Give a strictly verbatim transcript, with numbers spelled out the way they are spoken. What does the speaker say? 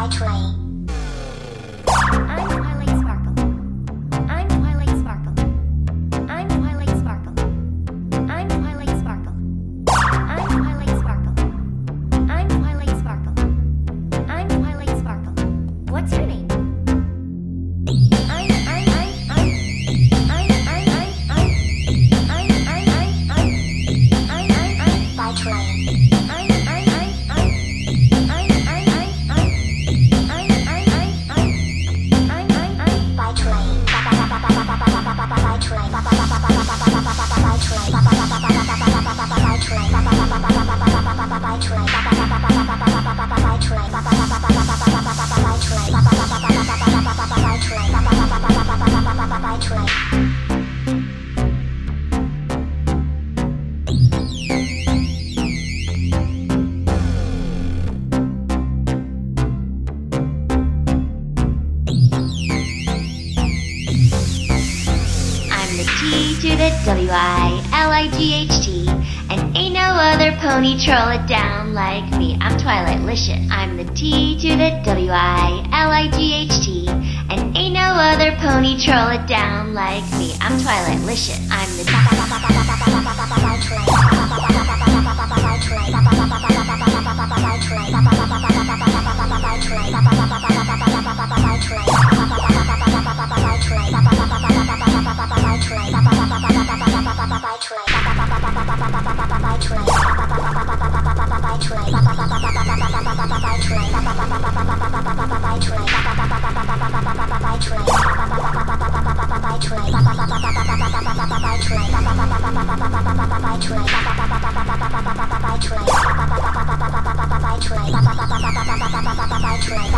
By Trey. I'm Twilight Sparkle. I'm Twilight Sparkle. I'm Twilight Sparkle. I'm Twilight Sparkle. I'm Twilight Sparkle. I'm Twilight Sparkle. I'm Twilight Sparkle. What's your name? I'm I'm I'm I'm I'm I'm I'm I'm I'm I'm I'm I'm I'm By Trey. I'm I'm I'm I'm I'm I'm I'm I'm I'm I'm I'm By Trey. By Trey. By Trey. I'm the T to the W I L I G H T, and ain't no other pony troll it down like me. I'm Twilight Licious. I'm the T to the W I L I G H T, and ain't no other pony troll it down like me. I'm Twilight Licious. I'm the By Trey.